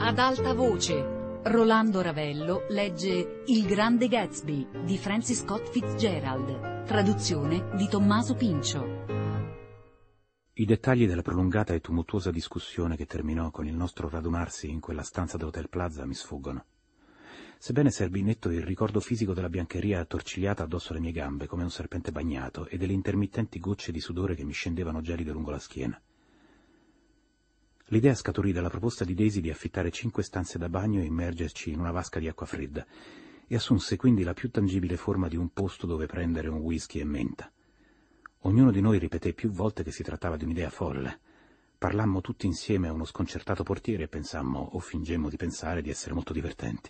Ad alta voce, Rolando Ravello legge Il Grande Gatsby di Francis Scott Fitzgerald, traduzione di Tommaso Pincio. I dettagli della prolungata e tumultuosa discussione che terminò con il nostro radunarsi in quella stanza dell'Hotel Plaza mi sfuggono. Sebbene serbi netto il ricordo fisico della biancheria attorcigliata addosso alle mie gambe come un serpente bagnato e delle intermittenti gocce di sudore che mi scendevano gelide lungo la schiena. L'idea scaturì dalla proposta di Daisy di affittare 5 stanze da bagno e immergerci in una vasca di acqua fredda, e assunse quindi la più tangibile forma di un posto dove prendere un whisky e menta. Ognuno di noi ripeté più volte che si trattava di un'idea folle. Parlammo tutti insieme a uno sconcertato portiere e pensammo, o fingemmo di pensare, di essere molto divertenti.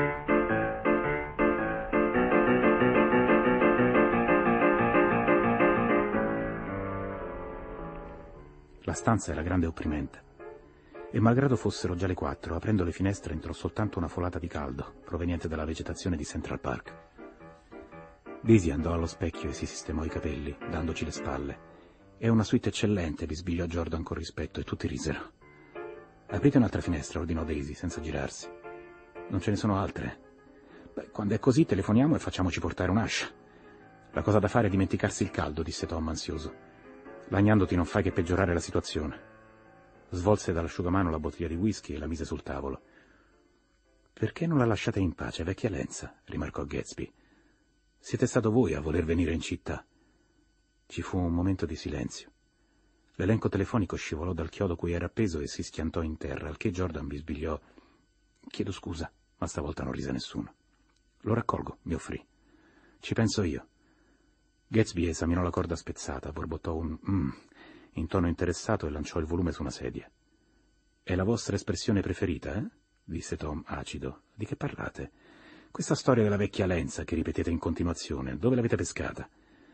La stanza era grande e opprimente, e malgrado fossero già le 4, aprendo le finestre entrò soltanto una folata di caldo, proveniente dalla vegetazione di Central Park. Daisy andò allo specchio e si sistemò i capelli, dandoci le spalle. «È una suite eccellente», bisbigliò Jordan con rispetto, e tutti risero. «Aprite un'altra finestra», ordinò Daisy, senza girarsi. «Non ce ne sono altre?» «Beh, quando è così telefoniamo e facciamoci portare un'ascia». «La cosa da fare è dimenticarsi il caldo», disse Tom ansioso. «Lagnandoti non fai che peggiorare la situazione». Svolse dall'asciugamano la bottiglia di whisky e la mise sul tavolo. «Perché non la lasciate in pace, vecchia lenza?» rimarcò Gatsby. «Siete stato voi a voler venire in città». Ci fu un momento di silenzio. L'elenco telefonico scivolò dal chiodo cui era appeso e si schiantò in terra, al che Jordan bisbigliò: «Chiedo scusa», ma stavolta non rise nessuno. «Lo raccolgo», mi offrì. «Ci penso io». Gatsby esaminò la corda spezzata, borbottò un in tono interessato e lanciò il volume su una sedia. «È la vostra espressione preferita, eh?» disse Tom, acido. «Di che parlate? Questa storia della vecchia lenza che ripetete in continuazione, dove l'avete pescata?»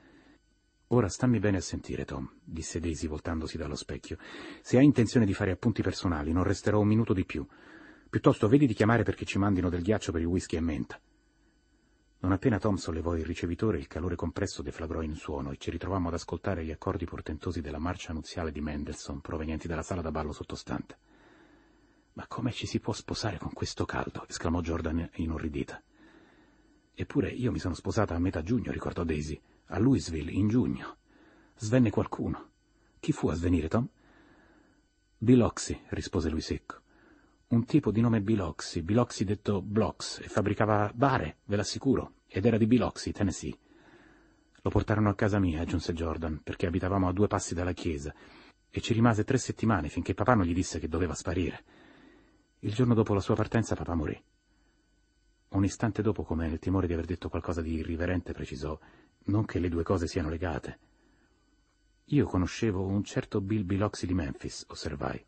«Ora stammi bene a sentire, Tom», disse Daisy voltandosi dallo specchio. «Se hai intenzione di fare appunti personali, non resterò un minuto di più. Piuttosto vedi di chiamare perché ci mandino del ghiaccio per il whisky e menta». Non appena Tom sollevò il ricevitore, il calore compresso deflagrò in suono e ci ritrovammo ad ascoltare gli accordi portentosi della marcia nuziale di Mendelssohn, provenienti dalla sala da ballo sottostante. «Ma come ci si può sposare con questo caldo?» esclamò Jordan inorridita. «Eppure io mi sono sposata a metà giugno», ricordò Daisy, «a Louisville, in giugno. Svenne qualcuno. Chi fu a svenire, Tom?» «Biloxi», rispose lui secco. «Un tipo di nome Biloxi detto Blocks, e fabbricava bare, ve l'assicuro, ed era di Biloxi, Tennessee. Lo portarono a casa mia», aggiunse Jordan, «perché abitavamo a 2 passi dalla chiesa, e ci rimase 3 settimane finché papà non gli disse che doveva sparire. Il giorno dopo la sua partenza papà morì». Un istante dopo, come nel timore di aver detto qualcosa di irriverente, precisò: «Non che le 2 cose siano legate». «Io conoscevo un certo Bill Biloxi di Memphis», osservai.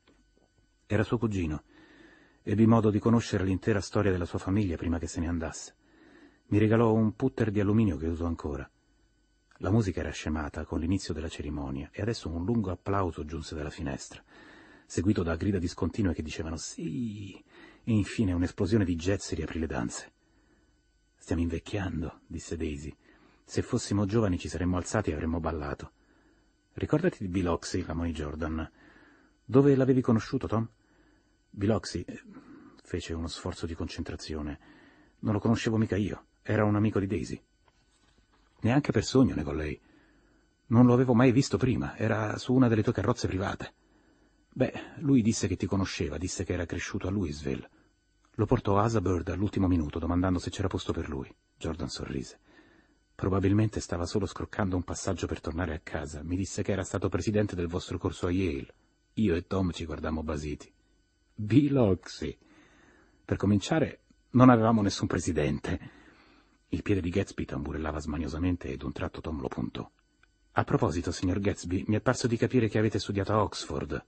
«Era suo cugino. Ebbi modo di conoscere l'intera storia della sua famiglia prima che se ne andasse. Mi regalò un putter di alluminio che uso ancora». La musica era scemata con l'inizio della cerimonia e adesso un lungo applauso giunse dalla finestra, seguito da grida discontinue che dicevano «sì», e infine un'esplosione di jazz riaprì le danze. «Stiamo invecchiando», disse Daisy. «Se fossimo giovani ci saremmo alzati e avremmo ballato». «Ricordati di Biloxi», la ammonì Jordan. «Dove l'avevi conosciuto, Tom?» «Biloxi?» Fece uno sforzo di concentrazione. «Non lo conoscevo mica io. Era un amico di Daisy». «Neanche per sogno», negò lei. «Non lo avevo mai visto prima. Era su una delle tue carrozze private». «Beh, lui disse che ti conosceva, disse che era cresciuto a Louisville. Lo portò a Asa Bird all'ultimo minuto, domandando se c'era posto per lui». Jordan sorrise. «Probabilmente stava solo scroccando un passaggio per tornare a casa. Mi disse che era stato presidente del vostro corso a Yale». Io e Tom ci guardammo basiti. «Biloxi!» Per cominciare, non avevamo nessun presidente. Il piede di Gatsby tamburellava smaniosamente e d'un tratto Tom lo puntò. «A proposito, signor Gatsby, mi è parso di capire che avete studiato a Oxford».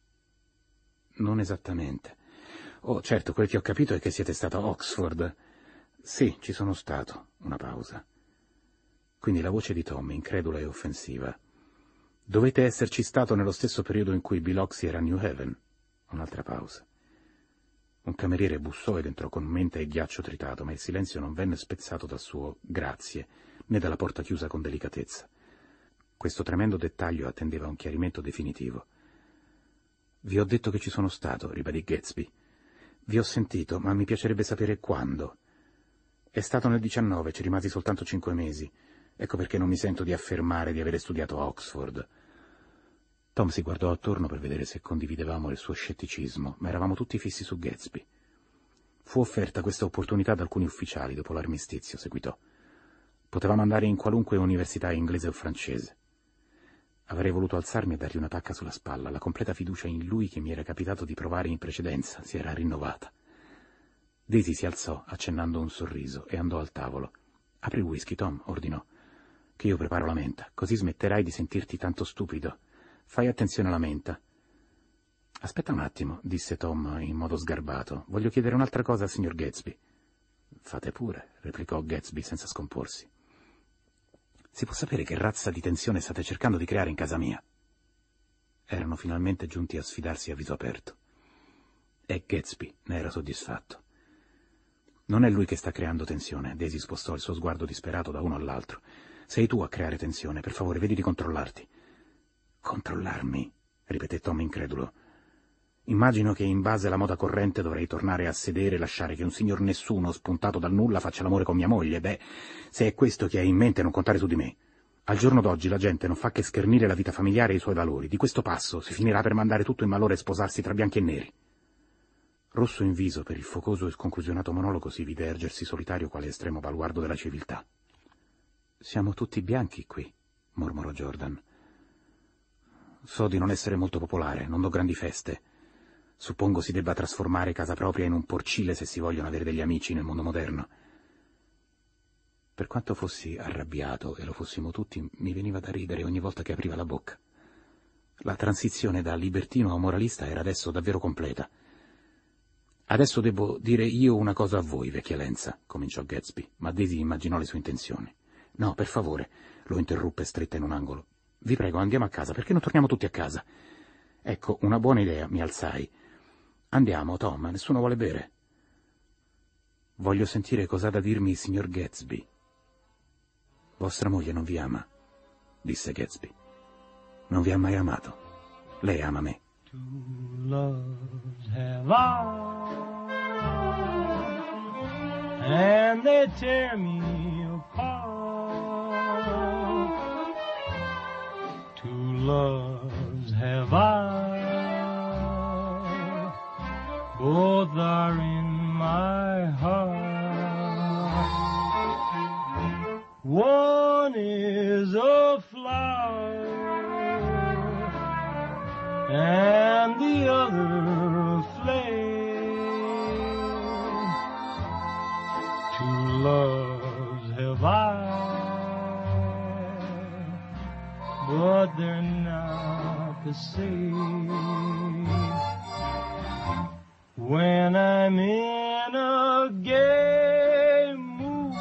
«Non esattamente». «Oh, certo, quel che ho capito è che siete stato a Oxford». «Sì, ci sono stato». Una pausa. Quindi la voce di Tom, incredula e offensiva. «Dovete esserci stato nello stesso periodo in cui Biloxi era a New Haven». Un'altra pausa. Un cameriere bussò ed entrò con menta e ghiaccio tritato, ma il silenzio non venne spezzato dal suo «grazie», né dalla porta chiusa con delicatezza. Questo tremendo dettaglio attendeva un chiarimento definitivo. «Vi ho detto che ci sono stato», ribadì Gatsby. Vi ho sentito, ma mi piacerebbe sapere quando. È stato nel 19, ci rimasi soltanto 5 mesi. Ecco perché non mi sento di affermare di avere studiato a Oxford. Tom si guardò attorno per vedere se condividevamo il suo scetticismo, ma eravamo tutti fissi su Gatsby. Fu offerta questa opportunità ad alcuni ufficiali dopo l'armistizio, seguitò. Potevamo andare in qualunque università inglese o francese. Avrei voluto alzarmi e dargli una pacca sulla spalla. La completa fiducia in lui che mi era capitato di provare in precedenza si era rinnovata. Daisy si alzò, accennando un sorriso, e andò al tavolo. «Apri il whisky, Tom», ordinò, «che io preparo la menta, così smetterai di sentirti tanto stupido. Fai attenzione alla menta». «Aspetta un attimo», disse Tom in modo sgarbato. «Voglio chiedere un'altra cosa al signor Gatsby». «Fate pure», replicò Gatsby senza scomporsi. «Si può sapere che razza di tensione state cercando di creare in casa mia?» Erano finalmente giunti a sfidarsi a viso aperto. E Gatsby ne era soddisfatto. «Non è lui che sta creando tensione», Daisy spostò il suo sguardo disperato da uno all'altro. «Sei tu a creare tensione, per favore, vedi di controllarti». «Controllarmi?» ripeté Tom incredulo. «Immagino che in base alla moda corrente dovrei tornare a sedere e lasciare che un signor nessuno spuntato dal nulla faccia l'amore con mia moglie. Beh, se è questo che hai in mente, non contare su di me. Al giorno d'oggi la gente non fa che schernire la vita familiare e i suoi valori. Di questo passo si finirà per mandare tutto in malore e sposarsi tra bianchi e neri». Rosso in viso per il focoso e sconclusionato monologo, si vide ergersi solitario quale estremo baluardo della civiltà. «Siamo tutti bianchi qui», mormorò Jordan. «So di non essere molto popolare, non do grandi feste. Suppongo si debba trasformare casa propria in un porcile se si vogliono avere degli amici nel mondo moderno». Per quanto fossi arrabbiato, e lo fossimo tutti, mi veniva da ridere ogni volta che apriva la bocca. La transizione da libertino a moralista era adesso davvero completa. «Adesso devo dire io una cosa a voi, vecchia lenza», cominciò Gatsby, ma Daisy immaginò le sue intenzioni. «No, per favore», lo interruppe stretta in un angolo. «Vi prego, andiamo a casa, perché non torniamo tutti a casa?» «Ecco, una buona idea», mi alzai. «Andiamo, Tom, nessuno vuole bere». «Voglio sentire cosa ha da dirmi il signor Gatsby». «Vostra moglie non vi ama», disse Gatsby. «Non vi ha mai amato. Lei ama me». Two loves have I, and they tear me apart. Two loves have I, both are in my heart. One is a flower, and the other a flame. Two loves have I, but they're not the same. When I'm in a gay mood,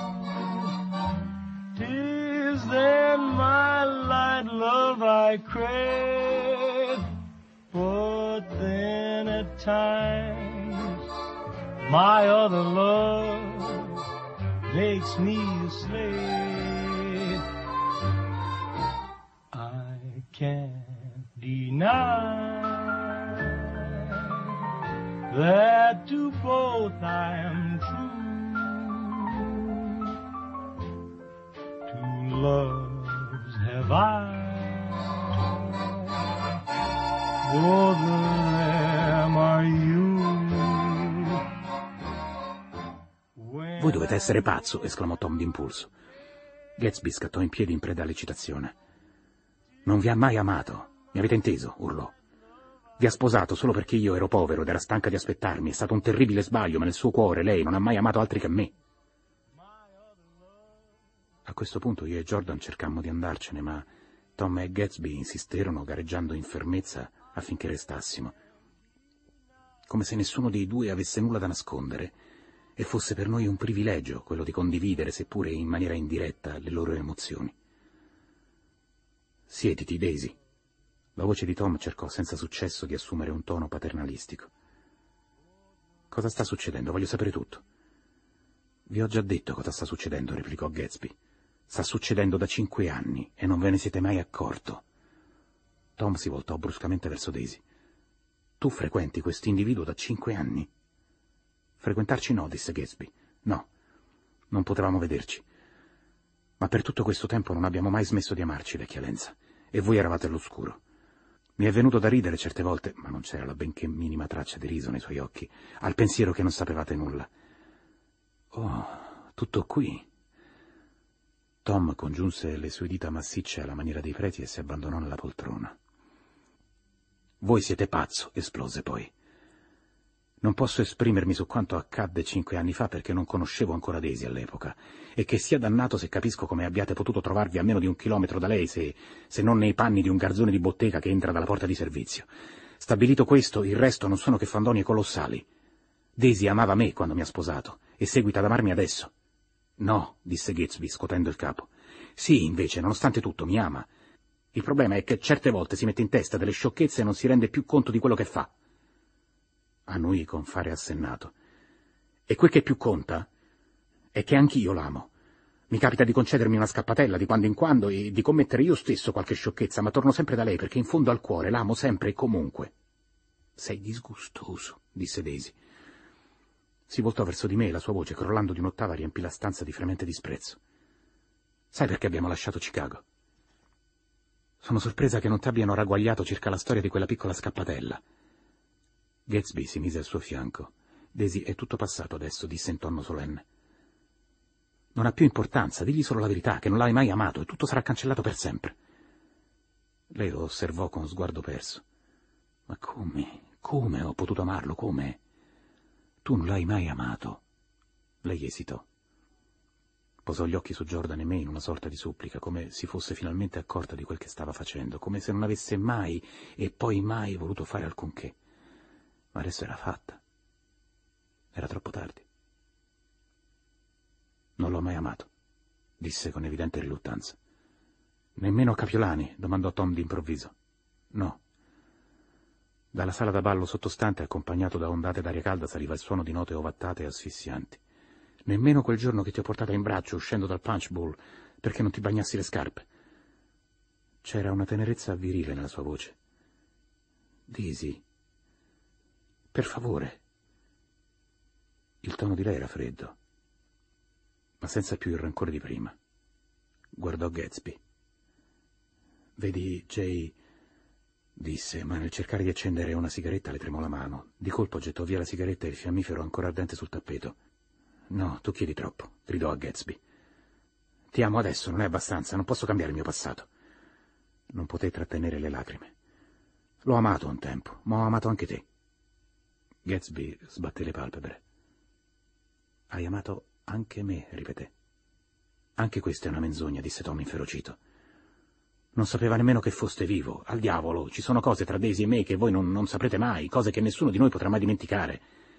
'tis then my light love I crave. But then at times my other love makes me a slave. I can't deny that to both I am true. Two loves have I, both of them are you. «Voi dovete essere pazzo», esclamò Tom d'impulso. Gatsby scattò in piedi in preda all'eccitazione. «Non vi ha mai amato, mi avete inteso?» urlò. «Vi ha sposato solo perché io ero povero ed era stanca di aspettarmi. È stato un terribile sbaglio, ma nel suo cuore lei non ha mai amato altri che me». A questo punto io e Jordan cercammo di andarcene, ma Tom e Gatsby insisterono, gareggiando in fermezza affinché restassimo, come se nessuno dei due avesse nulla da nascondere e fosse per noi un privilegio quello di condividere, seppure in maniera indiretta, le loro emozioni. «Siediti, Daisy». La voce di Tom cercò senza successo di assumere un tono paternalistico. «Cosa sta succedendo? Voglio sapere tutto». «Vi ho già detto cosa sta succedendo», replicò Gatsby. «Sta succedendo da 5 anni e non ve ne siete mai accorto». Tom si voltò bruscamente verso Daisy. «Tu frequenti quest'individuo da 5 anni?» Frequentarci no, disse Gatsby. No, non potevamo vederci. Ma per tutto questo tempo non abbiamo mai smesso di amarci, vecchia Lenza, e voi eravate all'oscuro. Mi è venuto da ridere certe volte, ma non c'era la benché minima traccia di riso nei suoi occhi, al pensiero che non sapevate nulla. Oh, tutto qui. Tom congiunse le sue dita massicce alla maniera dei preti e si abbandonò nella poltrona. Voi siete pazzo, esplose poi. Non posso esprimermi su quanto accadde 5 anni fa perché non conoscevo ancora Daisy all'epoca, e che sia dannato se capisco come abbiate potuto trovarvi a meno di 1 chilometro da lei, se non nei panni di un garzone di bottega che entra dalla porta di servizio. Stabilito questo, il resto non sono che fandonie colossali. Daisy amava me quando mi ha sposato, e seguita ad amarmi adesso. No, disse Gatsby, scotendo il capo. Sì, invece, nonostante tutto, mi ama. Il problema è che certe volte si mette in testa delle sciocchezze e non si rende più conto di quello che fa. Annui con fare assennato. E quel che più conta è che anch'io l'amo. Mi capita di concedermi una scappatella di quando in quando e di commettere io stesso qualche sciocchezza, ma torno sempre da lei perché in fondo al cuore l'amo sempre e comunque. Sei disgustoso, disse Daisy. Si voltò verso di me e la sua voce, crollando di un'ottava, riempì la stanza di fremente disprezzo. Sai perché abbiamo lasciato Chicago? Sono sorpresa che non ti abbiano ragguagliato circa la storia di quella piccola scappatella. Gatsby si mise al suo fianco. Daisy, è tutto passato adesso, disse in tono solenne. Non ha più importanza, digli solo la verità, che non l'hai mai amato e tutto sarà cancellato per sempre. Lei lo osservò con sguardo perso. Ma come? Come ho potuto amarlo? Come? Tu non l'hai mai amato. Lei esitò. Posò gli occhi su Jordan e me in una sorta di supplica, come si fosse finalmente accorta di quel che stava facendo, come se non avesse mai e poi mai voluto fare alcunché. Ma adesso era fatta. Era troppo tardi. Non l'ho mai amato, disse con evidente riluttanza. Nemmeno Capiolani? Domandò Tom d'improvviso. No. Dalla sala da ballo sottostante, accompagnato da ondate d'aria calda, saliva il suono di note ovattate e asfissianti. Nemmeno quel giorno che ti ho portata in braccio uscendo dal punch bowl perché non ti bagnassi le scarpe. C'era una tenerezza virile nella sua voce. Daisy, per favore. Il tono di lei era freddo, ma senza più il rancore di prima. Guardò Gatsby. Vedi, Jay, disse, ma nel cercare di accendere una sigaretta le tremò la mano. Di colpo gettò via la sigaretta e il fiammifero ancora ardente sul tappeto. No, tu chiedi troppo, gridò a Gatsby. Ti amo adesso, non è abbastanza, non posso cambiare il mio passato. Non potei trattenere le lacrime. L'ho amato un tempo, ma ho amato anche te. Gatsby sbatté le palpebre. Hai amato anche me, ripeté. Anche questa è una menzogna, disse Tom inferocito. Non sapeva nemmeno che foste vivo. Al diavolo, ci sono cose tra Daisy e me che voi non saprete mai, cose che nessuno di noi potrà mai dimenticare.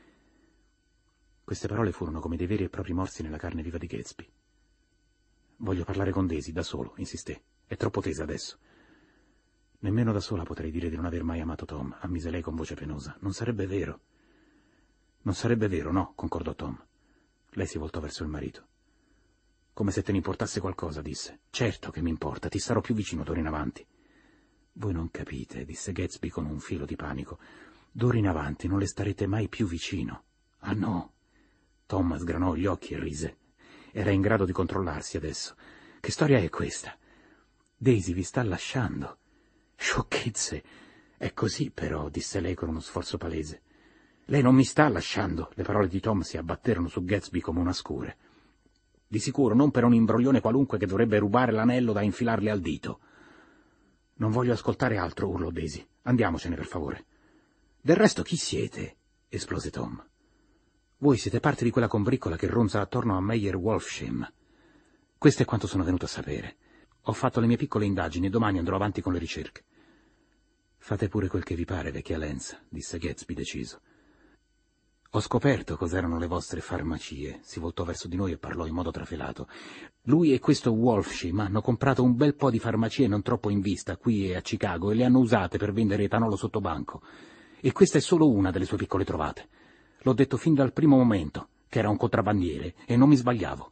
Queste parole furono come dei veri e propri morsi nella carne viva di Gatsby. Voglio parlare con Daisy, da solo, insisté. È troppo tesa adesso. Nemmeno da sola potrei dire di non aver mai amato Tom, ammise lei con voce penosa. Non sarebbe vero. Non sarebbe vero, no, concordò Tom. Lei si voltò verso il marito. Come se te ne importasse qualcosa, disse. Certo che mi importa, ti starò più vicino d'ora in avanti. Voi non capite, disse Gatsby con un filo di panico. D'ora in avanti non le starete mai più vicino. Ah no? Tom sgranò gli occhi e rise. Era in grado di controllarsi adesso. Che storia è questa? Daisy vi sta lasciando. Sciocchezze. È così però, disse lei con uno sforzo palese. Lei non mi sta lasciando. Le parole di Tom si abbatterono su Gatsby come una scure. Di sicuro non per un imbroglione qualunque che dovrebbe rubare l'anello da infilarle al dito. Non voglio ascoltare altro, urlò Daisy. Andiamocene, per favore. Del resto chi siete? Esplose Tom. Voi siete parte di quella combriccola che ronza attorno a Meyer Wolfsheim. Questo è quanto sono venuto a sapere. Ho fatto le mie piccole indagini e domani andrò avanti con le ricerche. Fate pure quel che vi pare, vecchia Lenza, disse Gatsby deciso. Ho scoperto cos'erano le vostre farmacie. Si voltò verso di noi e parlò in modo trafelato. Lui e questo Wolfsheim hanno comprato un bel po' di farmacie non troppo in vista qui e a Chicago e le hanno usate per vendere etanolo sotto banco. E questa è solo una delle sue piccole trovate. L'ho detto fin dal primo momento, che era un contrabbandiere, e non mi sbagliavo.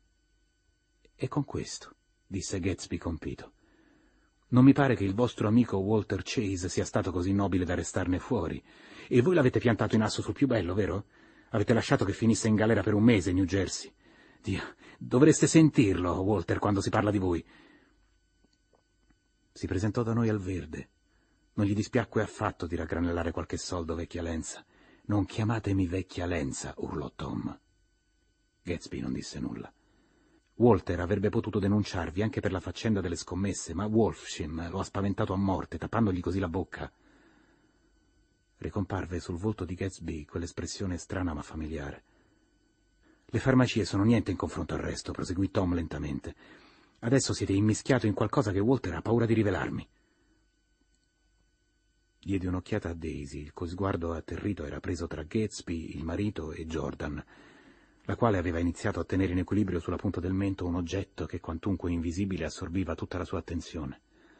E con questo, disse Gatsby compito. Non mi pare che il vostro amico Walter Chase sia stato così nobile da restarne fuori. E voi l'avete piantato in asso sul più bello, vero? Avete lasciato che finisse in galera per un mese in New Jersey. Dio, dovreste sentirlo, Walter, quando si parla di voi. Si presentò da noi al Verde. Non gli dispiacque affatto di raggranellare qualche soldo, vecchia Lenza. Non chiamatemi vecchia Lenza, urlò Tom. Gatsby non disse nulla. Walter avrebbe potuto denunciarvi anche per la faccenda delle scommesse, ma Wolfshim lo ha spaventato a morte, tappandogli così la bocca. Ricomparve sul volto di Gatsby quell'espressione strana ma familiare. Le farmacie sono niente in confronto al resto, proseguì Tom lentamente. Adesso siete immischiato in qualcosa che Walter ha paura di rivelarmi. Diedi un'occhiata a Daisy, il cui sguardo atterrito era preso tra Gatsby, il marito, e Jordan, la quale aveva iniziato a tenere in equilibrio sulla punta del mento un oggetto che, quantunque invisibile, assorbiva tutta la sua attenzione.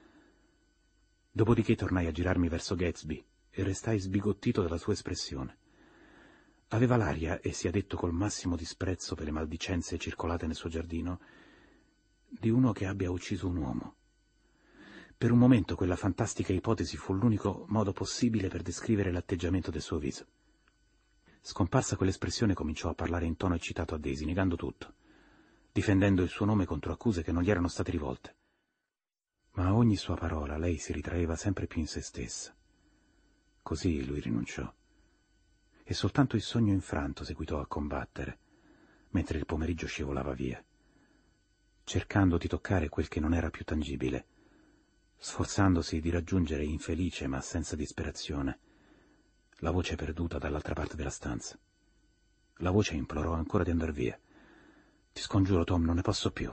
Dopodiché tornai a girarmi verso Gatsby e restai sbigottito dalla sua espressione. Aveva l'aria, e sia detto col massimo disprezzo per le maldicenze circolate nel suo giardino, di uno che abbia ucciso un uomo. Per un momento quella fantastica ipotesi fu l'unico modo possibile per descrivere l'atteggiamento del suo viso. Scomparsa quell'espressione, cominciò a parlare in tono eccitato a Daisy, negando tutto, difendendo il suo nome contro accuse che non gli erano state rivolte. Ma a ogni sua parola lei si ritraeva sempre più in se stessa. Così lui rinunciò, e soltanto il sogno infranto seguitò a combattere, mentre il pomeriggio scivolava via, cercando di toccare quel che non era più tangibile, sforzandosi di raggiungere infelice ma senza disperazione la voce perduta dall'altra parte della stanza. La voce implorò ancora di andar via. «Ti scongiuro, Tom, non ne posso più».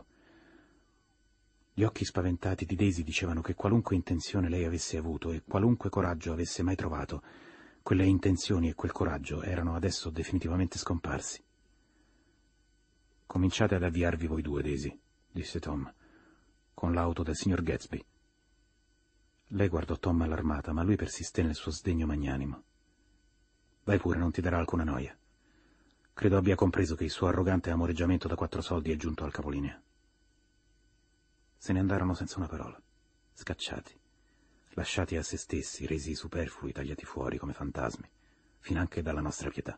Gli occhi spaventati di Daisy dicevano che qualunque intenzione lei avesse avuto e qualunque coraggio avesse mai trovato, quelle intenzioni e quel coraggio erano adesso definitivamente scomparsi. «Cominciate ad avviarvi voi due, Daisy», disse Tom, «con l'auto del signor Gatsby». Lei guardò Tom allarmata, ma lui persisté nel suo sdegno magnanimo. «Vai pure, non ti darà alcuna noia. Credo abbia compreso che il suo arrogante amoreggiamento da 4 soldi è giunto al capolinea». Se ne andarono senza una parola, scacciati, lasciati a se stessi, resi superflui, tagliati fuori come fantasmi, finanche dalla nostra pietà.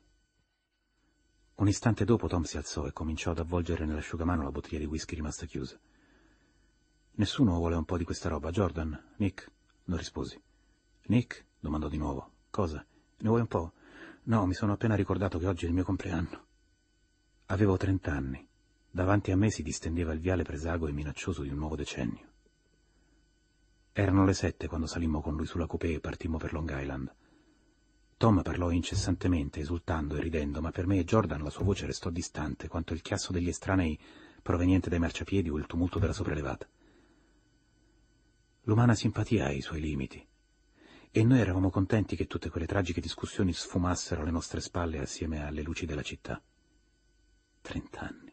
Un istante dopo Tom si alzò e cominciò ad avvolgere nell'asciugamano la bottiglia di whisky rimasta chiusa. «Nessuno vuole un po' di questa roba, Jordan? Nick?» Non risposi. «Nick?» domandò di nuovo. «Cosa? Ne vuoi un po'?» «No, mi sono appena ricordato che oggi è il mio compleanno». Avevo 30 anni. Davanti a me si distendeva il viale presago e minaccioso di un nuovo decennio. Erano le 7 quando salimmo con lui sulla coupé e partimmo per Long Island. Tom parlò incessantemente, esultando e ridendo, ma per me e Jordan la sua voce restò distante quanto il chiasso degli estranei proveniente dai marciapiedi o il tumulto della sopraelevata. L'umana simpatia ha i suoi limiti, e noi eravamo contenti che tutte quelle tragiche discussioni sfumassero alle nostre spalle assieme alle luci della città. 30 anni.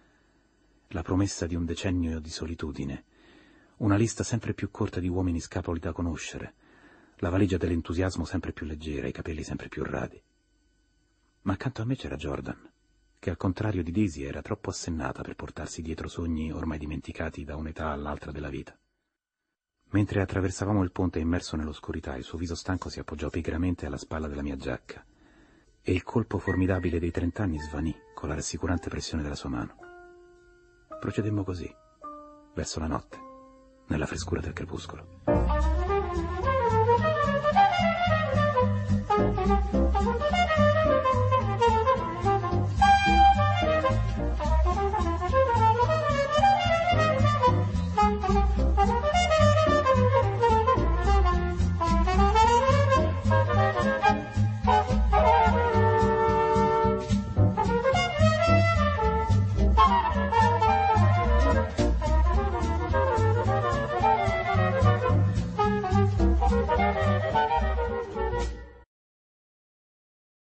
La promessa di un decennio di solitudine, una lista sempre più corta di uomini scapoli da conoscere, la valigia dell'entusiasmo sempre più leggera, i capelli sempre più radi. Ma accanto a me c'era Jordan, che al contrario di Daisy era troppo assennata per portarsi dietro sogni ormai dimenticati da un'età all'altra della vita. Mentre attraversavamo il ponte immerso nell'oscurità, il suo viso stanco si appoggiò pigramente alla spalla della mia giacca, e il colpo formidabile dei 30 anni svanì con la rassicurante pressione della sua mano. Procedemmo così, verso la notte, nella frescura del crepuscolo.